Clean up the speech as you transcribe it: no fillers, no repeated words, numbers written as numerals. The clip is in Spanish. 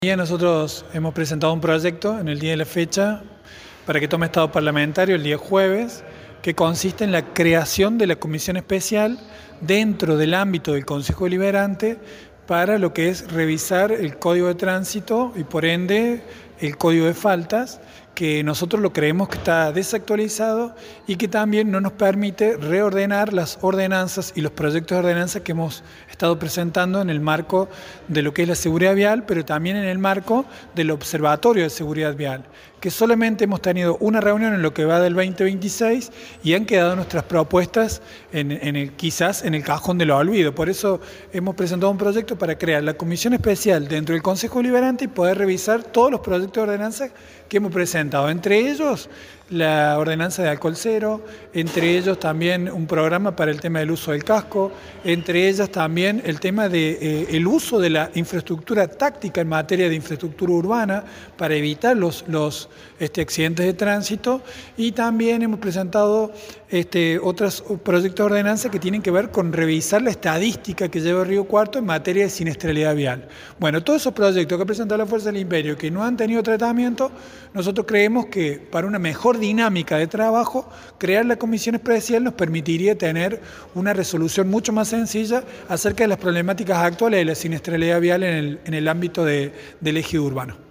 Nosotros hemos presentado un proyecto en el día de la fecha para que tome estado parlamentario el día jueves, que consiste en la creación de la comisión especial dentro del ámbito del Consejo Deliberante para lo que es revisar el Código de Tránsito y por ende el Código de Faltas, que nosotros lo creemos que está desactualizado y que también no nos permite reordenar las ordenanzas y los proyectos de ordenanza que hemos estado presentando en el marco de lo que es la seguridad vial, pero también en el marco del Observatorio de Seguridad Vial, que solamente hemos tenido una reunión en lo que va del 2026 y han quedado nuestras propuestas quizás en el cajón de los olvidos. Por eso hemos presentado un proyecto para crear la comisión especial dentro del Consejo Deliberante y poder revisar todos los proyectos de ordenanza que hemos presentado, entre ellos la ordenanza de alcohol cero, entre ellos también un programa para el tema del uso del casco, entre ellas también el tema de el uso de la infraestructura táctica en materia de infraestructura urbana para evitar los accidentes de tránsito, y también hemos presentado otros proyectos de ordenanza que tienen que ver con revisar la estadística que lleva Río Cuarto en materia de siniestralidad vial. Bueno, todos esos proyectos que ha presentado la Fuerza del Imperio que no han tenido tratamiento, nosotros creemos que para una mejor dinámica de trabajo, crear la comisión especial nos permitiría tener una resolución mucho más sencilla acerca de las problemáticas actuales de la siniestralidad vial en el ámbito del ejido urbano.